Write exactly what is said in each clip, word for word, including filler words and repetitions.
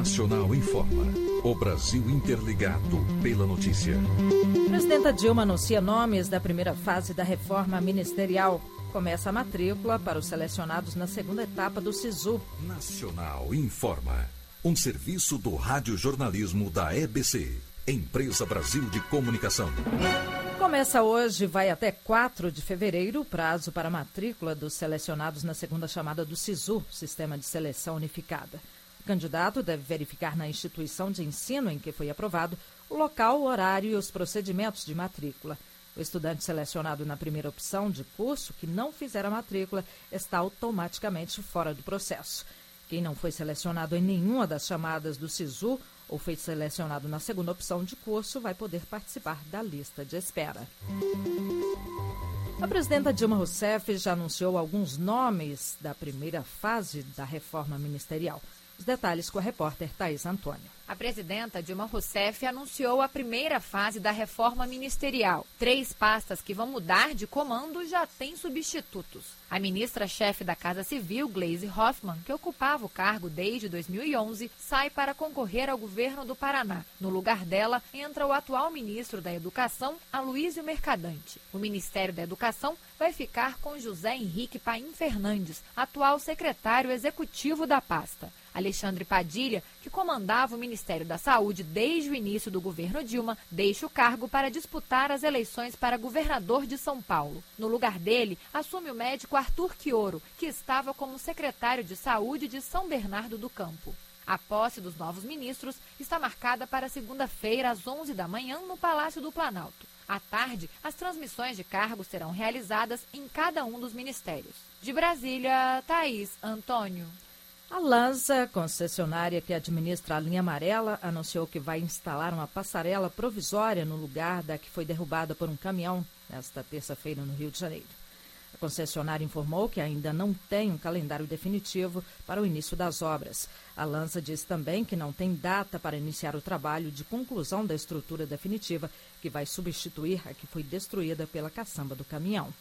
Nacional informa. O Brasil interligado pela notícia. Presidenta Dilma anuncia nomes da primeira fase da reforma ministerial. Começa a matrícula para os selecionados na segunda etapa do SISU. Nacional informa. Um serviço do radiojornalismo da E B C, Empresa Brasil de Comunicação. Começa hoje e vai até quatro de fevereiro o prazo para a matrícula dos selecionados na segunda chamada do SISU, Sistema de Seleção Unificada. O candidato deve verificar na instituição de ensino em que foi aprovado o local, o horário e os procedimentos de matrícula. O estudante selecionado na primeira opção de curso que não fizer a matrícula está automaticamente fora do processo. Quem não foi selecionado em nenhuma das chamadas do SISU ou foi selecionado na segunda opção de curso vai poder participar da lista de espera. A presidenta Dilma Rousseff já anunciou alguns nomes da primeira fase da reforma ministerial. Os detalhes com a repórter Thaís Antônio. A presidenta Dilma Rousseff anunciou a primeira fase da reforma ministerial. Três pastas que vão mudar de comando já têm substitutos. A ministra-chefe da Casa Civil, Gleisi Hoffmann, que ocupava o cargo desde dois mil e onze, sai para concorrer ao governo do Paraná. No lugar dela, entra o atual ministro da Educação, Aloysio Mercadante. O Ministério da Educação vai ficar com José Henrique Paim Fernandes, atual secretário executivo da pasta. Alexandre Padilha, que comandava o Ministério da Saúde desde o início do governo Dilma, deixa o cargo para disputar as eleições para governador de São Paulo. No lugar dele, assume o médico Arthur Quioro, que estava como secretário de Saúde de São Bernardo do Campo. A posse dos novos ministros está marcada para segunda-feira, às onze da manhã, no Palácio do Planalto. À tarde, as transmissões de cargos serão realizadas em cada um dos ministérios. De Brasília, Thaís Antônio. A Lanza, concessionária que administra a linha amarela, anunciou que vai instalar uma passarela provisória no lugar da que foi derrubada por um caminhão nesta terça-feira no Rio de Janeiro. A concessionária informou que ainda não tem um calendário definitivo para o início das obras. A Lanza disse também que não tem data para iniciar o trabalho de conclusão da estrutura definitiva, que vai substituir a que foi destruída pela caçamba do caminhão.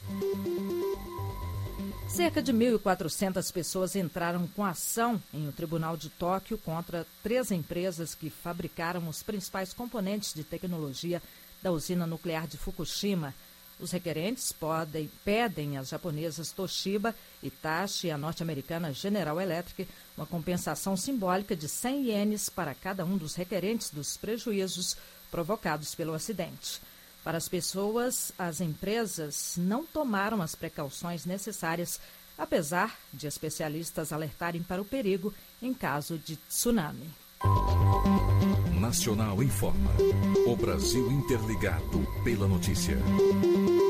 Cerca de mil e quatrocentas pessoas entraram com ação em um tribunal de Tóquio contra três empresas que fabricaram os principais componentes de tecnologia da usina nuclear de Fukushima. Os requerentes podem, pedem às japonesas Toshiba, Hitachi e a norte-americana General Electric uma compensação simbólica de cem ienes para cada um dos requerentes dos prejuízos provocados pelo acidente. Para as pessoas, as empresas não tomaram as precauções necessárias, apesar de especialistas alertarem para o perigo em caso de tsunami. Nacional informa. O Brasil interligado pela notícia.